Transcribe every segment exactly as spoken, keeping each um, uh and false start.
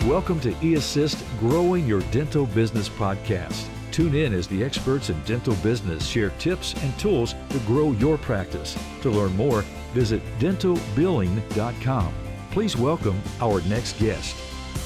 Welcome to eAssist Growing Your Dental Business podcast. Tune in as the experts in dental business share tips and tools to grow your practice. To learn more, visit dental billing dot com. Please welcome our next guest.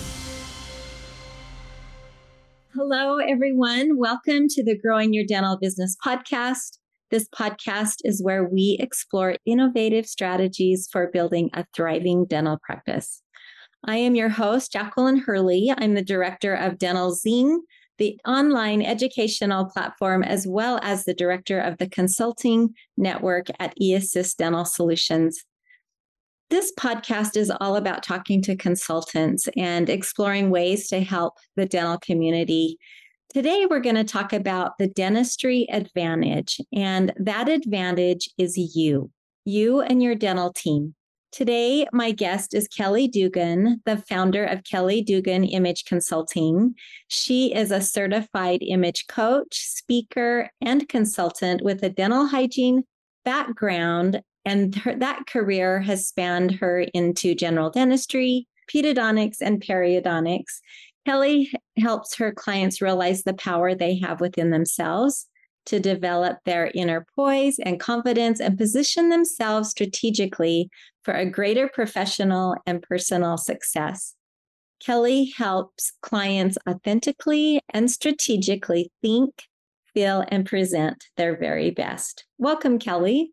Hello, everyone. Welcome to the Growing Your Dental Business podcast. This podcast is where we explore innovative strategies for building a thriving dental practice. I am your host, Jacqueline Hurley. I'm the director of Dental Zing, the online educational platform, as well as the director of the consulting network at eAssist Dental Solutions. This podcast is all about talking to consultants and exploring ways to help the dental community. Today, we're going to talk about the dentistry advantage, and that advantage is you, you and your dental team. Today, my guest is Kelly Dugan, the founder of Kelly Dugan Image Consulting. She is a certified image coach, speaker, and consultant with a dental hygiene background, and her, that career has spanned her into general dentistry, pedodontics, and periodontics. Kelly helps her clients realize the power they have within themselves to develop their inner poise and confidence and position themselves strategically for a greater professional and personal success. Kelly helps clients authentically and strategically think, feel, and present their very best. Welcome, Kelly.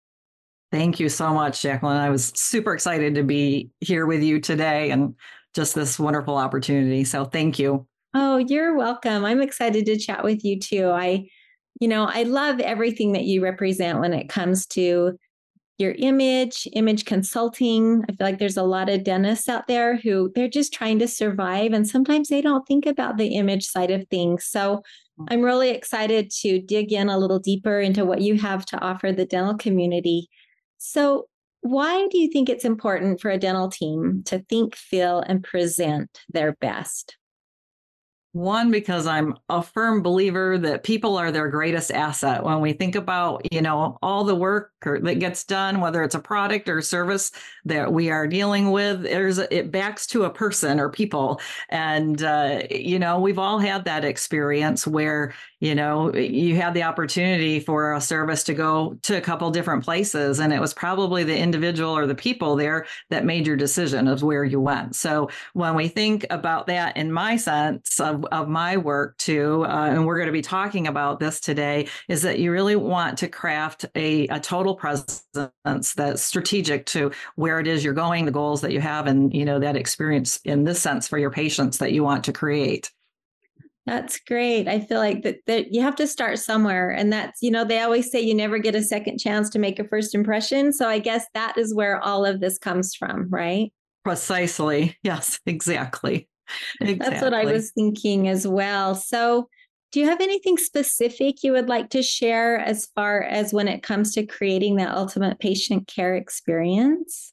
Thank you so much, Jacqueline. I was super excited to be here with you today and just this wonderful opportunity. So thank you. Oh, you're welcome. I'm excited to chat with you too. I You know, I love everything that you represent when it comes to your image, image consulting. I feel like there's a lot of dentists out there who they're just trying to survive, and sometimes they don't think about the image side of things. So I'm really excited to dig in a little deeper into what you have to offer the dental community. So why do you think it's important for a dental team to think, feel, and present their best? One, because I'm a firm believer that people are their greatest asset. When we think about, you know, all the work that gets done, whether it's a product or service that we are dealing with, there's it backs to a person or people. And, uh, you know, we've all had that experience where, you know, you had the opportunity for a service to go to a couple different places, and it was probably the individual or the people there that made your decision of where you went. So when we think about that, in my sense of of my work too, uh, and we're going to be talking about this today, is that you really want to craft a, a total presence that's strategic to where it is you're going, the goals that you have, and, you know, that experience in this sense for your patients that you want to create. That's great. I feel like that, that you have to start somewhere. And that's, you know, they always say you never get a second chance to make a first impression. So I guess that is where all of this comes from, right? Precisely. Yes, exactly. Exactly. That's what I was thinking as well. So do you have anything specific you would like to share as far as when it comes to creating that ultimate patient care experience?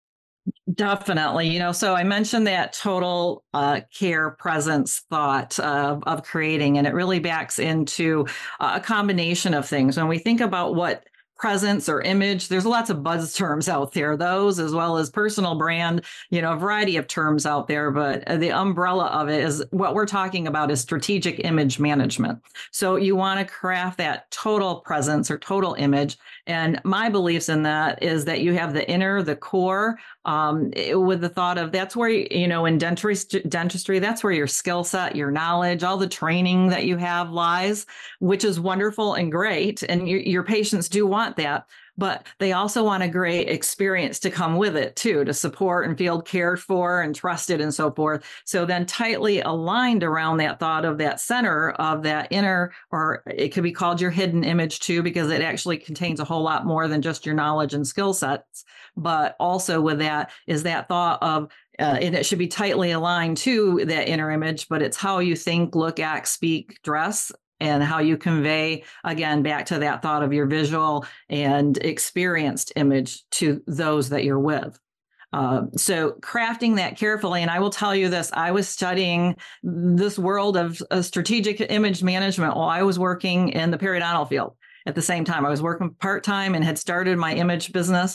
Definitely. You know, so I mentioned that total uh, care presence thought of, of creating, and it really backs into a combination of things. When we think about what presence or image, there's lots of buzz terms out there, those as well as personal brand, you know, a variety of terms out there. But the umbrella of it is what we're talking about is strategic image management. So you want to craft that total presence or total image. And my beliefs in that is that you have the inner, the core, um, with the thought of that's where, you know, in dentistry, dentistry, that's where your skill set, your knowledge, all the training that you have lies, which is wonderful and great. And your, your patients do want that, but they also want a great experience to come with it too, to support and feel cared for and trusted and so forth. So then tightly aligned around that thought of that center of that inner, or it could be called your hidden image too, because it actually contains a whole lot more than just your knowledge and skill sets. But also with that is that thought of Uh, and it should be tightly aligned to that inner image, but it's how you think, look, act, speak, dress, and how you convey, again, back to that thought of your visual and experienced image to those that you're with. Uh, so crafting that carefully, and I will tell you this, I was studying this world of uh, strategic image management while I was working in the periodontal field. At the same time, I was working part-time and had started my image business.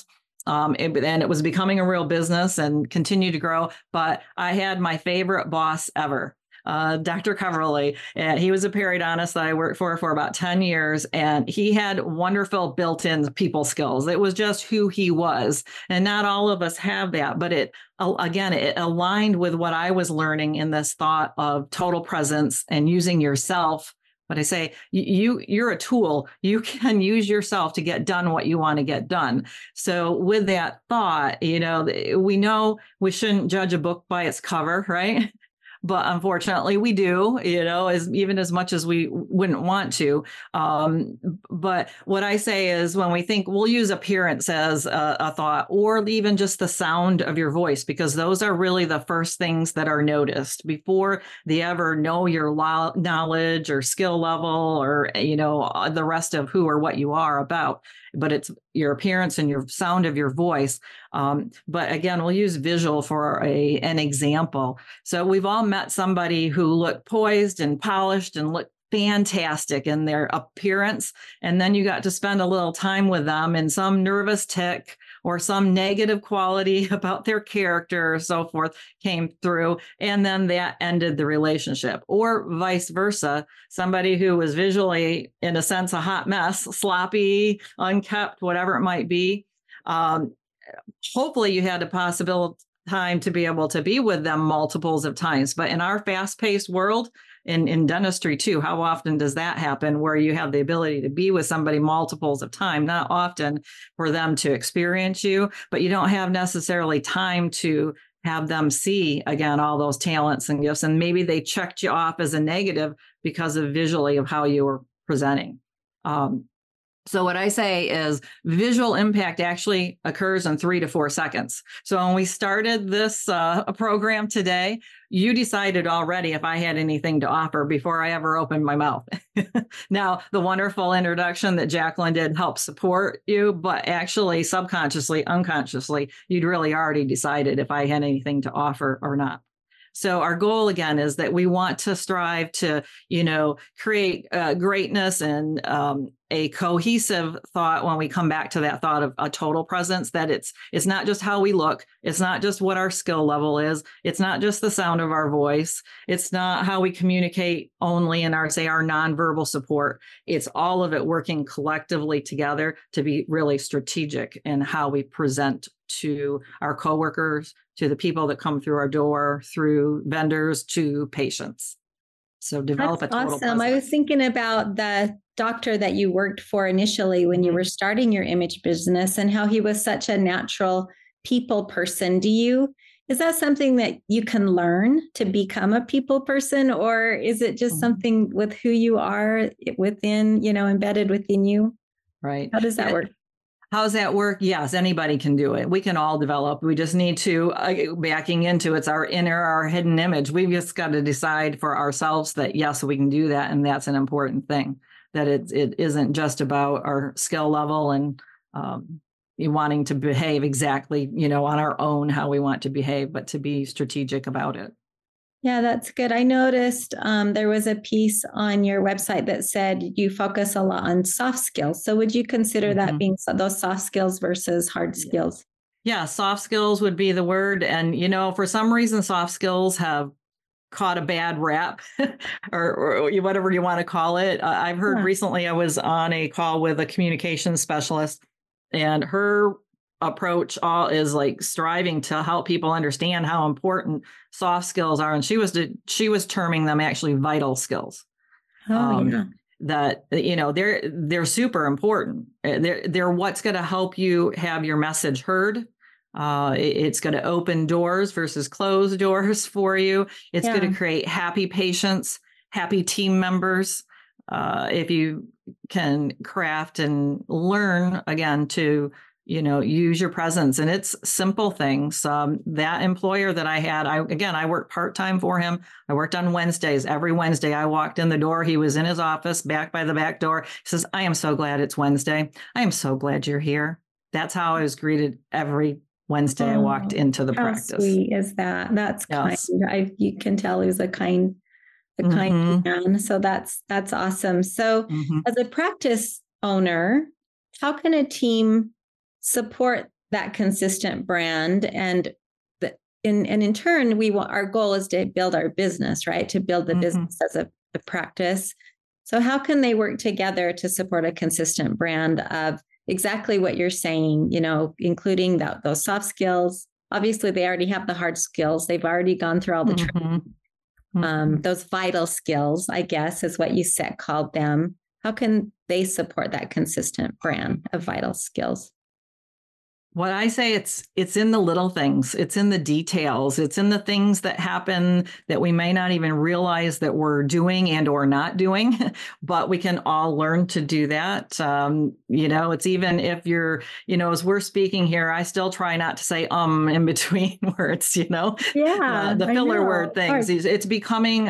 Um, it, and it was becoming a real business and continued to grow. But I had my favorite boss ever, uh, Doctor Coverly, and he was a periodontist that I worked for for about ten years. And he had wonderful built-in people skills. It was just who he was. And not all of us have that, but it, again, it aligned with what I was learning in this thought of total presence and using yourself. But I say, you, you're a tool. You can use yourself to get done what you want to get done. So with that thought, you know, we know we shouldn't judge a book by its cover, right? But unfortunately, we do, you know, as even as much as we wouldn't want to. Um, but what I say is when we think, we'll use appearance as a, a thought, or even just the sound of your voice, because those are really the first things that are noticed before they ever know your lo- knowledge or skill level or, you know, the rest of who or what you are about. But it's your appearance and your sound of your voice. Um, but again, we'll use visual for a, an example. So we've all met somebody who looked poised and polished and looked fantastic in their appearance. And then you got to spend a little time with them, and some nervous tick or some negative quality about their character or so forth came through. And then that ended the relationship, or vice versa. Somebody who was visually, in a sense, a hot mess, sloppy, unkept, whatever it might be. Um, hopefully you had a possible time to be able to be with them multiples of times. But in our fast-paced world, in, in dentistry too, how often does that happen where you have the ability to be with somebody multiples of time? Not often for them to experience you, but you don't have necessarily time to have them see, again, all those talents and gifts. And maybe they checked you off as a negative because of visually of how you were presenting. Um, So what I say is visual impact actually occurs in three to four seconds. So when we started this uh, program today, you decided already if I had anything to offer before I ever opened my mouth. Now, the wonderful introduction that Jacqueline did helped support you, but actually subconsciously, unconsciously, you'd really already decided if I had anything to offer or not. So our goal, again, is that we want to strive to, you know, create uh, greatness and um, a cohesive thought when we come back to that thought of a total presence, that it's it's not just how we look. It's not just what our skill level is. It's not just the sound of our voice. It's not how we communicate only in our, say, our nonverbal support. It's all of it working collectively together to be really strategic in how we present to our coworkers, to the people that come through our door, through vendors, to patients. So develop That's a total awesome. presence. I was thinking about the doctor that you worked for initially when mm-hmm. you were starting your image business, and how he was such a natural people person. Do you, is that something that you can learn to become a people person, or is it just mm-hmm. something with who you are within, you know, embedded within you? Right. How does that yeah. work? How's that work? Yes, anybody can do it. We can all develop. We just need to, uh, backing into it's our inner, our hidden image. We've just got to decide for ourselves that, yes, we can do that. And that's an important thing, that it, it isn't just about our skill level and um, wanting to behave exactly, you know, on our own, how we want to behave, but to be strategic about it. Yeah, that's good. I noticed um, there was a piece on your website that said you focus a lot on soft skills. So would you consider mm-hmm. that being so, those soft skills versus hard skills? Yeah, soft skills would be the word. And, you know, for some reason, soft skills have caught a bad rap or, or whatever you want to call it. Uh, I've heard yeah. recently, I was on a call with a communications specialist, and her approach all is like striving to help people understand how important soft skills are. And she was, she was terming them actually vital skills. Oh, um, yeah. That, you know, they're, they're super important. They're, they're what's going to help you have your message heard. Uh, it, it's going to open doors versus close doors for you. It's yeah. going to create happy patients, happy team members. Uh, if you can craft and learn, again, to you know, use your presence. And it's simple things. Um, that employer that I had, I, again, I worked part-time for him. I worked on Wednesdays. Every Wednesday I walked in the door. He was in his office back by the back door. He says, I am so glad it's Wednesday. I am so glad you're here. That's how I was greeted every Wednesday oh, I walked into the how practice. How sweet is that? That's yes. kind. I, you can tell he was a kind, a mm-hmm. kind man. So that's, that's awesome. So mm-hmm. as a practice owner, how can a team support that consistent brand, and the, in, and in turn, we want, our goal is to build our business, right? To build the mm-hmm. business as a, a practice. So how can they work together to support a consistent brand of exactly what you're saying, you know, including that, those soft skills? Obviously, they already have the hard skills. They've already gone through all the mm-hmm. training. Mm-hmm. Um, those vital skills, I guess, is what you said, called them. How can they support that consistent brand of vital skills? What I say, it's it's in the little things. It's in the details. It's in the things that happen that we may not even realize that we're doing and or not doing, but we can all learn to do that. Um, you know, it's even if you're, you know, as we're speaking here, I still try not to say um in between words, you know, yeah, uh, the filler word things. It's becoming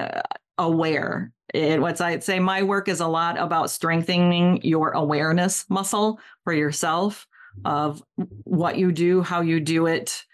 aware. It, what's I'd say my work is a lot about strengthening your awareness muscle for yourself of what you do, how you do it.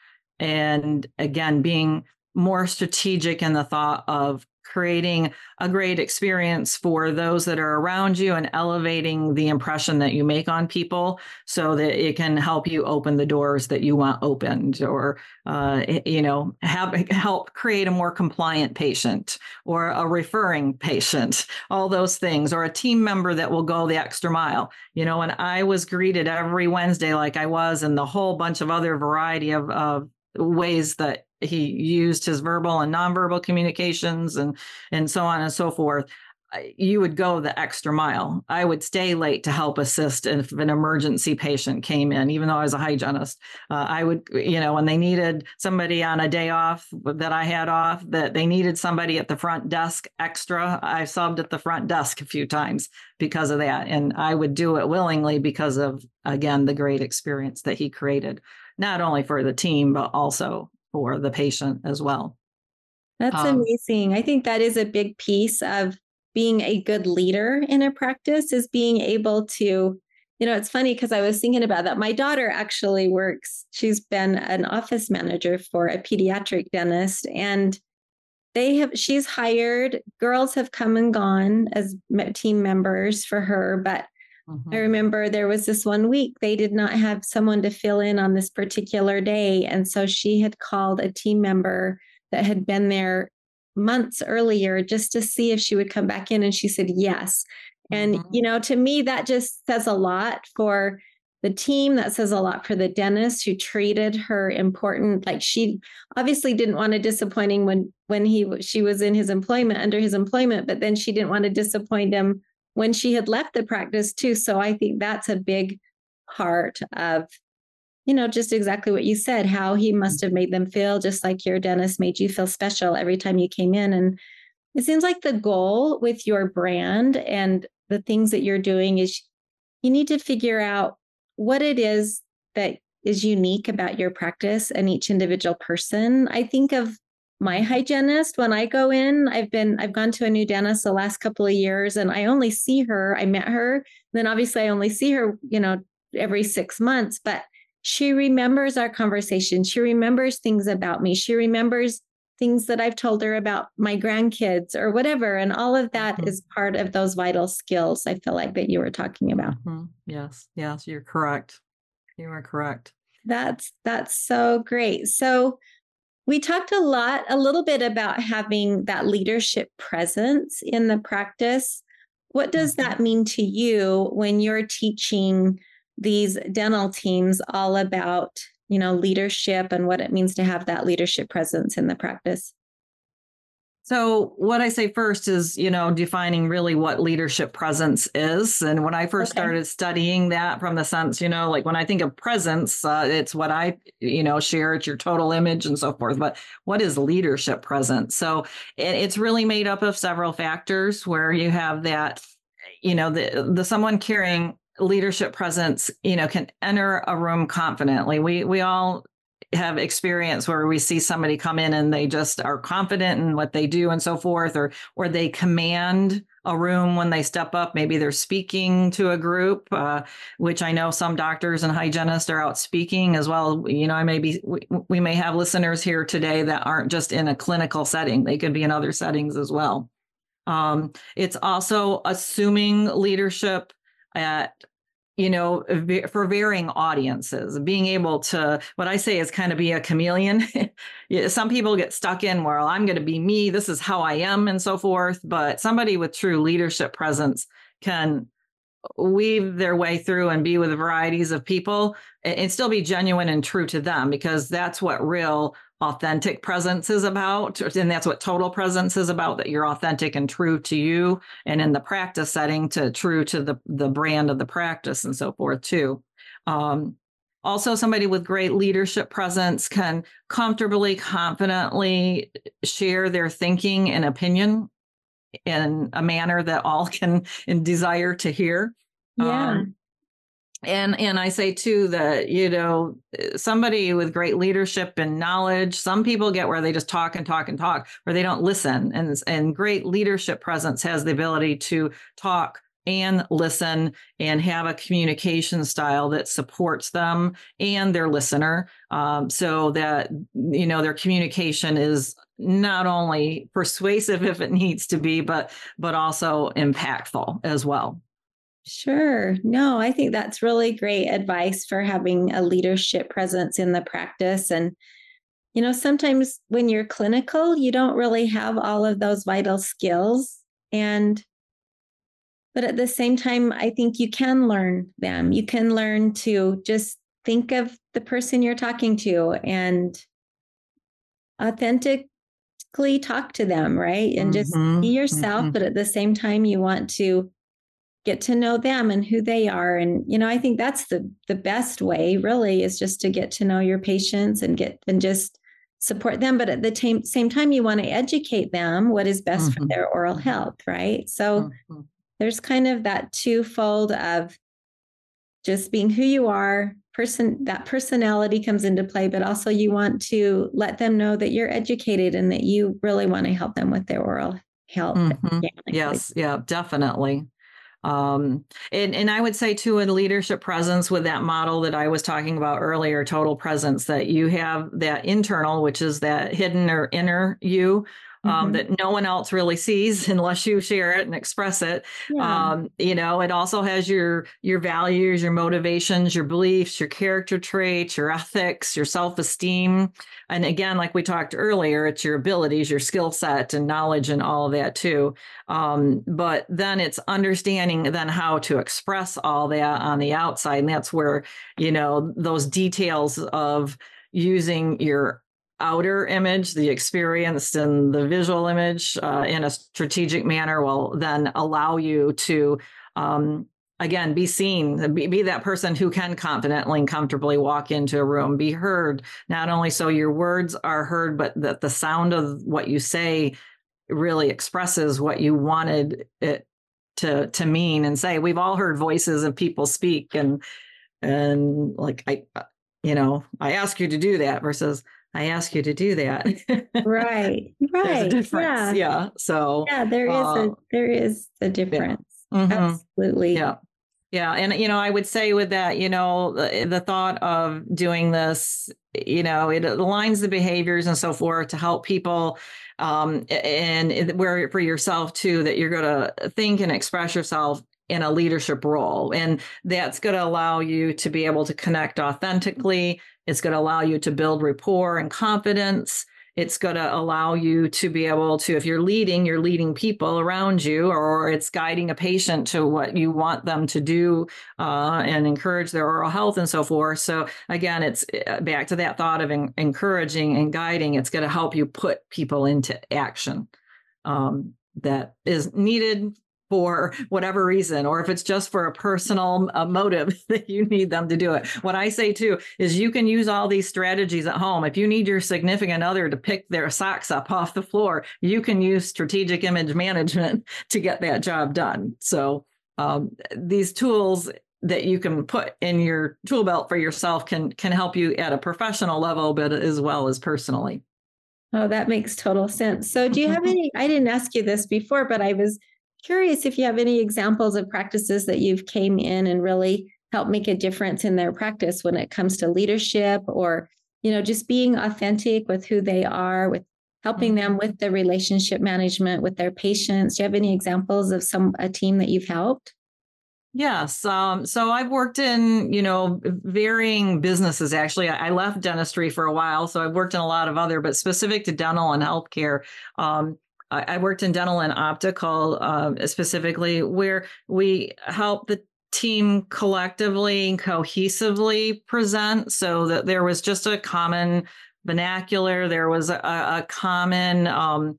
And again, being more strategic in the thought of creating a great experience for those that are around you and elevating the impression that you make on people so that it can help you open the doors that you want opened, or, uh, you know, have, help create a more compliant patient or a referring patient, all those things, or a team member that will go the extra mile. You know, and I was greeted every Wednesday like I was, and the whole bunch of other variety of, of ways that he used his verbal and nonverbal communications and, and so on and so forth. You would go the extra mile. I would stay late to help assist if an emergency patient came in, even though I was a hygienist. Uh, I would, you know, when they needed somebody on a day off that I had off, that they needed somebody at the front desk extra, I subbed at the front desk a few times because of that. And I would do it willingly because of, again, the great experience that he created, not only for the team, but also for the patient as well. That's um, amazing. I think that is a big piece of being a good leader in a practice, is being able to, you know, it's funny because I was thinking about that. My daughter actually works, she's been an office manager for a pediatric dentist, and they have, she's hired, girls have come and gone as team members for her, but mm-hmm. I remember there was this one week they did not have someone to fill in on this particular day. And so she had called a team member that had been there months earlier just to see if she would come back in. And she said yes. And, mm-hmm. you know, to me, that just says a lot for the team. That says a lot for the dentist who treated her important. Like, she obviously didn't want to disappoint him when, when he, she was in his employment, under his employment, but then she didn't want to disappoint him when she had left the practice too. So I think that's a big part of, you know, just exactly what you said, how he must have made them feel, just like your dentist made you feel special every time you came in. And it seems like the goal with your brand and the things that you're doing is you need to figure out what it is that is unique about your practice and each individual person. I think of my hygienist when I go in. I've been, I've gone to a new dentist the last couple of years, and I only see her. I met her. Then obviously I only see her, you know, every six months, but she remembers our conversation. She remembers things about me. She remembers things that I've told her about my grandkids or whatever. And all of that mm-hmm. is part of those vital skills, I feel like, that you were talking about. Mm-hmm. Yes. Yes, you're correct. You are correct. That's, that's so great. So we talked a lot, a little bit about having that leadership presence in the practice. What does mm-hmm. that mean to you when you're teaching these dental teams all about, you know, leadership and what it means to have that leadership presence in the practice? So what I say first is, you know, defining really what leadership presence is. And when I first okay. started studying that from the sense, you know, like when I think of presence, uh, it's what I, you know, share, it's your total image and so forth. But what is leadership presence? So it, it's really made up of several factors where you have that, you know, the, the someone carrying leadership presence, you know, can enter a room confidently. We, we all have experience where we see somebody come in and they just are confident in what they do and so forth, or or they command a room when they step up. Maybe they're speaking to a group, uh, which I know some doctors and hygienists are out speaking as well. You know, I may be, we, we may have listeners here today that aren't just in a clinical setting. They could be in other settings as well. Um, it's also assuming leadership at you know, for varying audiences, being able to, what I say is kind of be a chameleon. Some people get stuck in, well, I'm going to be me, this is how I am, and so forth. But somebody with true leadership presence can weave their way through and be with varieties of people and still be genuine and true to them, because that's what real authentic presence is about. And that's what total presence is about, that you're authentic and true to you, and in the practice setting to true to the, the brand of the practice and so forth too. Um, also, somebody with great leadership presence can comfortably, confidently share their thinking and opinion in a manner that all can and desire to hear. Yeah. Um, and and I say too that, you know, somebody with great leadership and knowledge, some people get where they just talk and talk and talk, where they don't listen. And and great leadership presence has the ability to talk and listen and have a communication style that supports them and their listener, um, so that, you know, their communication is not only persuasive if it needs to be, but but also impactful as well. Sure. No, I think that's really great advice for having a leadership presence in the practice. And, you know, sometimes when you're clinical, you don't really have all of those vital skills. And, but at the same time, I think you can learn them. You can learn to just think of the person you're talking to and authentically talk to them, right? And just Mm-hmm. be yourself, Mm-hmm. but at the same time, you want to get to know them and who they are. And, you know, I think that's the the best way really, is just to get to know your patients and get and just support them. But at the t- same time, you want to educate them what is best Mm-hmm. for their oral health, right? So Mm-hmm. there's kind of that twofold of just being who you are, person, that personality comes into play, but also you want to let them know that you're educated and that you really want to help them with their oral health. Mm-hmm. Yes. Yeah, definitely. Um, and, and I would say too, in leadership presence, with that model that I was talking about earlier, total presence, that you have that internal, which is that hidden or inner you, um, mm-hmm. that no one else really sees unless you share it and express it. Yeah. Um, you know, it also has your, your values, your motivations, your beliefs, your character traits, your ethics, your self-esteem. And again, like we talked earlier, it's your abilities, your skill set and knowledge and all of that too. Um, but then it's understanding then how to express all that on the outside. And that's where, you know, those details of using your outer image, the experienced and the visual image uh, in a strategic manner will then allow you to, um, again, be seen, be, be that person who can confidently and comfortably walk into a room, be heard, not only so your words are heard, but that the sound of what you say really expresses what you wanted it to to mean and say. We've all heard voices of people speak and and like I you know I ask you to do that versus I ask you to do that. Right. Right. There's a difference. Yeah. yeah. So yeah, there is uh, a there is a difference. Yeah. Mm-hmm. Absolutely. Yeah. Yeah. And, you know, I would say with that, you know, the, the thought of doing this, you know, it aligns the behaviors and so forth to help people. Um, and where for yourself, too, that you're going to think and express yourself in a leadership role. And that's going to allow you to be able to connect authentically. It's going to allow you to build rapport and confidence. It's going to allow you to be able to, if you're leading, you're leading people around you, or it's guiding a patient to what you want them to do uh, and encourage their oral health and so forth. So again, it's back to that thought of en- encouraging and guiding. It's going to help you put people into action um, that is needed for whatever reason, or if it's just for a personal uh, motive that you need them to do it. What I say too is you can use all these strategies at home. If you need your significant other to pick their socks up off the floor, you can use strategic image management to get that job done. So um, these tools that you can put in your tool belt for yourself can can help you at a professional level, but as well as personally. Oh, that makes total sense. So do you have any, I didn't ask you this before, but I was curious if you have any examples of practices that you've came in and really helped make a difference in their practice when it comes to leadership, or, you know, just being authentic with who they are, with helping mm-hmm. them with the relationship management with their patients. Do you have any examples of some a team that you've helped? Yes. Um, so I've worked in, you know, varying businesses. Actually, I I left dentistry for a while. So I've worked in a lot of other, but specific to dental and healthcare. Um, I, I worked in dental and optical uh, specifically, where we help the team collectively and cohesively present so that there was just a common vernacular. There was a, a common um,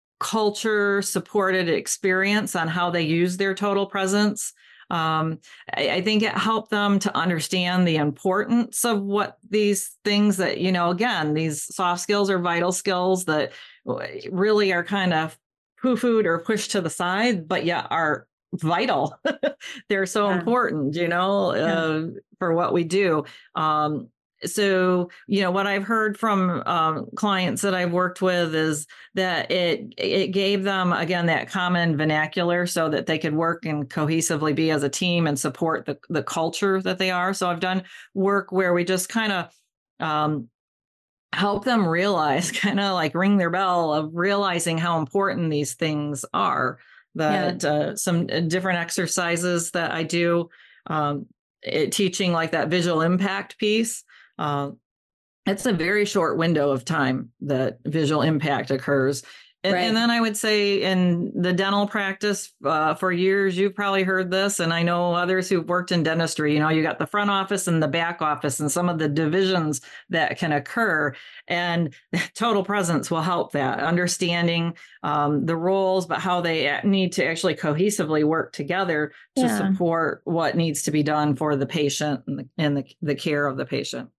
culture supported experience on how they use their total presence. Um, I, I think it helped them to understand the importance of what these things that, you know, again, these soft skills are vital skills that really are kind of poo-pooed or pushed to the side, but yet are vital. They're so Yeah. important, you know, Yeah. uh, for what we do. Um, so, you know, what I've heard from um, clients that I've worked with is that it it gave them, again, that common vernacular so that they could work and cohesively be as a team and support the, the culture that they are. So I've done work where we just kind of um, help them realize, kind of like ring their bell of realizing how important these things are. That Yeah. uh, some different exercises that I do, um, it, teaching like that visual impact piece. Uh, it's a very short window of time that visual impact occurs. And, Right. and then I would say in the dental practice uh, for years, you've probably heard this, and I know others who've worked in dentistry, you know, you got the front office and the back office and some of the divisions that can occur. And total presence will help that, understanding um, the roles, but how they need to actually cohesively work together to Yeah. support what needs to be done for the patient and the, and the, the care of the patient.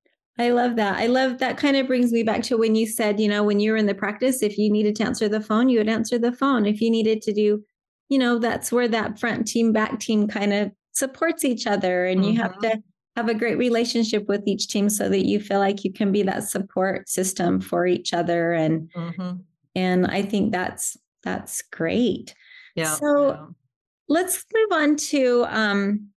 I love that. I love that kind of brings me back to when you said, you know, when you were in the practice, if you needed to answer the phone, you would answer the phone. If you needed to do, you know, that's where that front team, back team kind of supports each other. And you have Mhm. to have a great relationship with each team so that you feel like you can be that support system for each other. And Mhm. and I think that's that's great. Yeah. So Yeah. let's move on to um,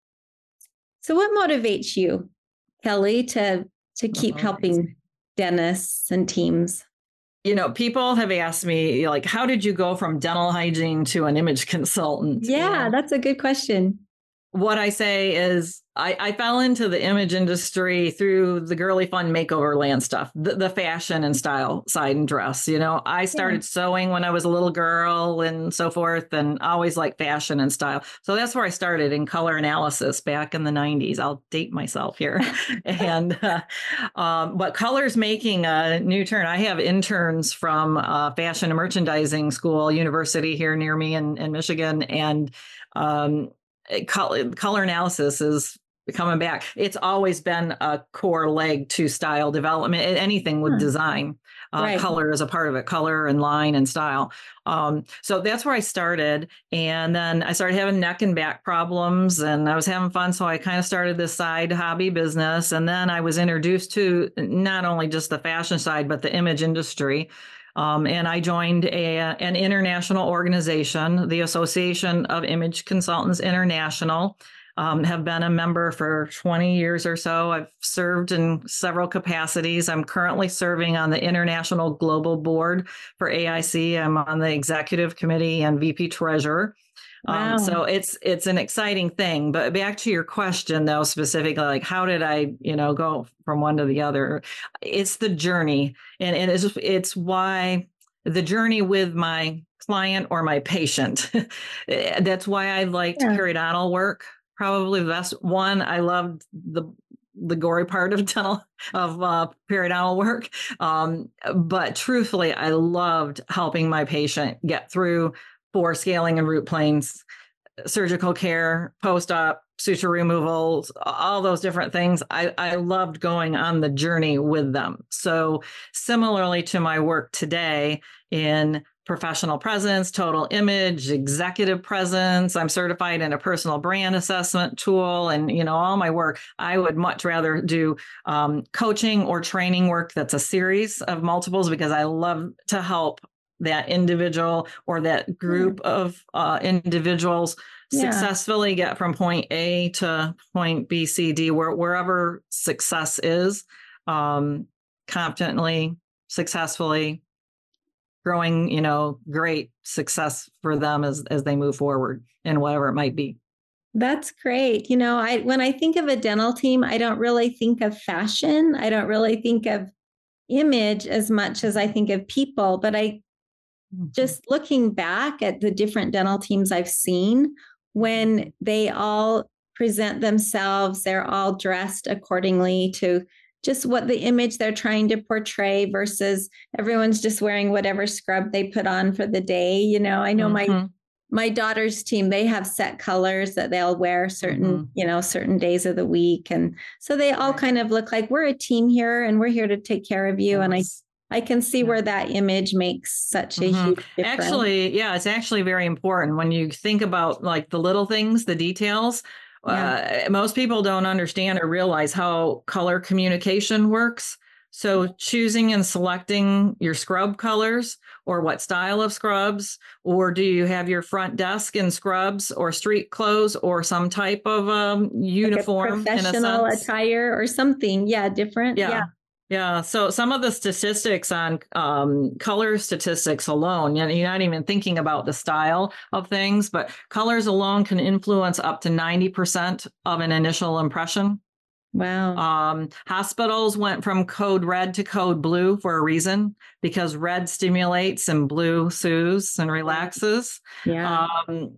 so what motivates you, Kelly, to to keep Uh-huh. helping dentists and teams? You know, people have asked me, like, how did you go from dental hygiene to an image consultant? Yeah, And that's a good question. what I say is I, I fell into the image industry through the girly fun makeover land stuff, the, the fashion and style side and dress. You know, I started Yeah. sewing when I was a little girl and so forth, and always like fashion and style. So that's where I started in color analysis back in the nineties. I'll date myself here. and, uh, um, but color's making a new turn. I have interns from uh, fashion and merchandising school, university here near me in, in Michigan. And, um, color, color analysis is coming back. It's always been a core leg to style development, anything with Huh. design. Uh, Right. color is a part of it, color and line and style. Um, so that's where I started. And then I started having neck and back problems and I was having fun. So I kind of started this side hobby business. And then I was introduced to not only just the fashion side, but the image industry. Um, and I joined a, an international organization, the Association of Image Consultants International. Um, have been a member for twenty years or so. I've served in several capacities. I'm currently serving on the International Global Board for A I C. I'm on the executive committee and V P treasurer. Wow. Um, so it's it's an exciting thing. But back to your question, though, specifically, like how did I, you know, go from one to the other? It's the journey, and, and it's it's why the journey with my client or my patient. That's why I liked Yeah. periodontal work. Probably the best one. I loved the the gory part of dental of uh, periodontal work, um, but truthfully, I loved helping my patient get through for scaling and root planes, surgical care, post-op, suture removals, all those different things. I, I loved going on the journey with them. So similarly to my work today in professional presence, total image, executive presence, I'm certified in a personal brand assessment tool and, you know, all my work, I would much rather do um, coaching or training work that's a series of multiples because I love to help that individual or that group yeah. of uh, individuals yeah. successfully get from point A to point B, C, D, where, wherever success is, um, competently, successfully, growing, you know, great success for them as, as they move forward in whatever it might be. That's great. You know, I when I think of a dental team, I don't really think of fashion. I don't really think of image as much as I think of people. But I just looking back at the different dental teams I've seen, when they all present themselves, they're all dressed accordingly to just what the image they're trying to portray versus everyone's just wearing whatever scrub they put on for the day. You know, I know mm-hmm. my my daughter's team, they have set colors that they'll wear certain, mm-hmm. you know, certain days of the week. And so they all kind of look like we're a team here and we're here to take care of you. Yes. And I I can see yeah. where that image makes such a mm-hmm. huge difference. Actually, yeah, it's actually very important when you think about like the little things, the details. Yeah. Uh, most people don't understand or realize how color communication works. So choosing and selecting your scrub colors or what style of scrubs, or do you have your front desk in scrubs or street clothes or some type of um, uniform, like a professional in a sense? Attire or something? Yeah, different. Yeah. yeah. Yeah. So some of the statistics on um, color statistics alone, you know, you're not even thinking about the style of things, but colors alone can influence up to ninety percent of an initial impression. Wow. Um, hospitals went from code red to code blue for a reason, because red stimulates and blue soothes and relaxes. Yeah. Um,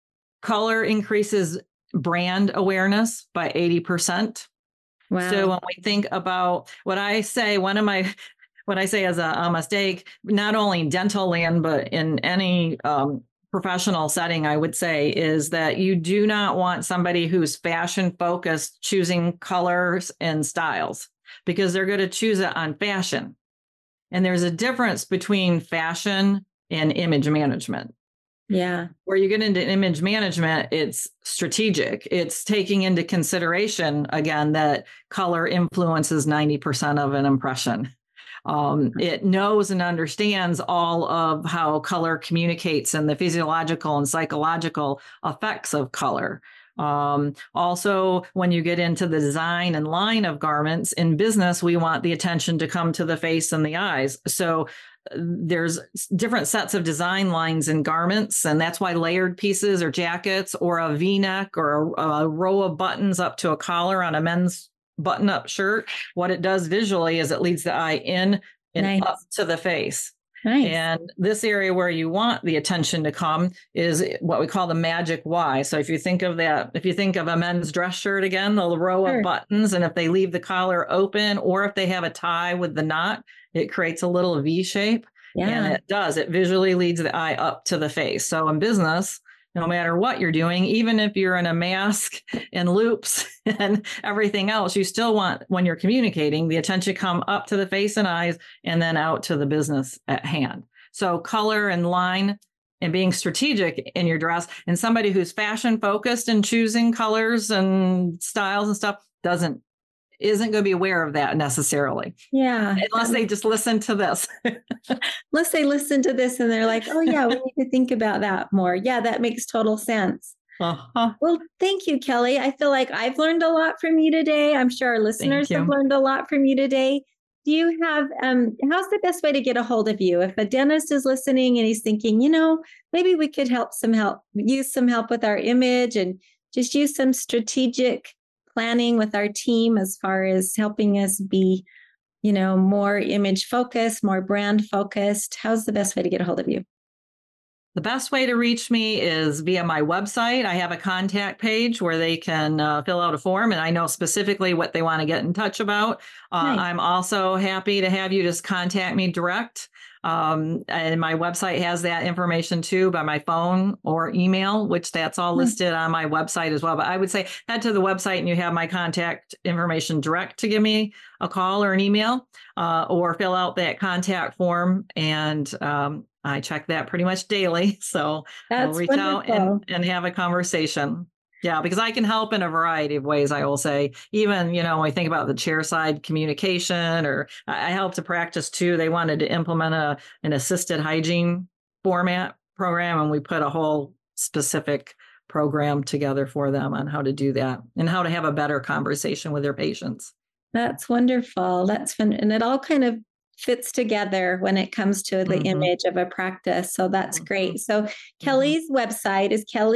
color increases brand awareness by eighty percent. Wow. So when we think about what I say, one of my, what I say as a, a mistake, not only in dental land, but in any um, professional setting, I would say, is that you do not want somebody who's fashion focused choosing colors and styles, because they're going to choose it on fashion. And there's a difference between fashion and image management. Yeah. Where you get into image management, it's strategic. It's taking into consideration, again, that color influences ninety percent of an impression. Um, it knows and understands all of how color communicates and the physiological and psychological effects of color. Um, also, when you get into the design and line of garments in business, we want the attention to come to the face and the eyes. So there's different sets of design lines in garments, and that's why layered pieces or jackets or a V-neck or a, a row of buttons up to a collar on a men's button-up shirt, what it does visually is it leads the eye in and nice. Up to the face. Nice. And this area where you want the attention to come is what we call the magic Y. So if you think of that, if you think of a men's dress shirt again, the row sure. of buttons, and if they leave the collar open or if they have a tie with the knot, it creates a little V shape. Yeah. And it does, it visually leads the eye up to the face. So in business, no matter what you're doing, even if you're in a mask and loops and everything else, you still want, when you're communicating, the attention come up to the face and eyes and then out to the business at hand. So color and line and being strategic in your dress, and somebody who's fashion focused and choosing colors and styles and stuff doesn't, isn't going to be aware of that necessarily. Yeah. Unless they just listen to this. Unless they listen to this and they're like, oh yeah, we need to think about that more. Yeah, that makes total sense. Uh-huh. Well, thank you, Kelly. I feel like I've learned a lot from you today. I'm sure our listeners have learned a lot from you today. Do you have, um, how's the best way to get a hold of you? If a dentist is listening and he's thinking, you know, maybe we could help some help, use some help with our image and just use some strategic planning with our team as far as helping us be, you know, more image focused, more brand focused. How's the best way to get a hold of you? The best way to reach me is via my website. I have a contact page where they can uh, fill out a form, and I know specifically what they want to get in touch about. Uh, nice. I'm also happy to have you just contact me direct. Um, and my website has that information too, by my phone or email, which that's all listed on my website as well. But I would say head to the website and you have my contact information direct to give me a call or an email, uh, or fill out that contact form. And um, I check that pretty much daily. So that's I'll reach wonderful. out and, and have a conversation. Yeah, because I can help in a variety of ways, I will say. Even, you know, when we think about the chairside communication, or I help to practice too. They wanted to implement a an assisted hygiene format program, and we put a whole specific program together for them on how to do that and how to have a better conversation with their patients. That's wonderful. That's fun. And it all kind of fits together when it comes to the mm-hmm. image of a practice. So that's mm-hmm. great. So Kelly's mm-hmm. website is Kelly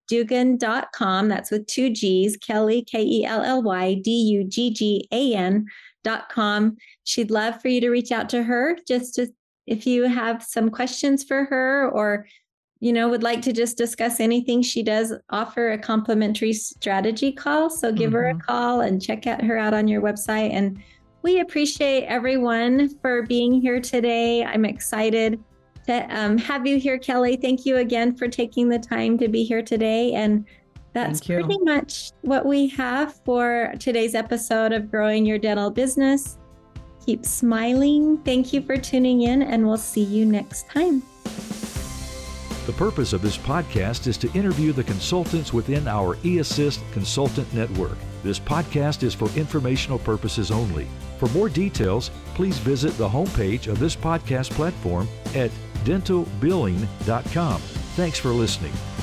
dugan dot com. That's with two G's, Kelly, K E L L Y, D U G G A N dot com. She'd love for you to reach out to her just to, if you have some questions for her, or you know, would like to just discuss anything. She does offer a complimentary strategy call. So give mm-hmm. her a call and check out her out on your website. And we appreciate everyone for being here today. I'm excited to um, have you here, Kelly. Thank you again for taking the time to be here today. And that's pretty much what we have for today's episode of Growing Your Dental Business. Keep smiling. Thank you for tuning in, and we'll see you next time. The purpose of this podcast is to interview the consultants within our eAssist Consultant Network. This podcast is for informational purposes only. For more details, please visit the homepage of this podcast platform at dental billing dot com. Thanks for listening.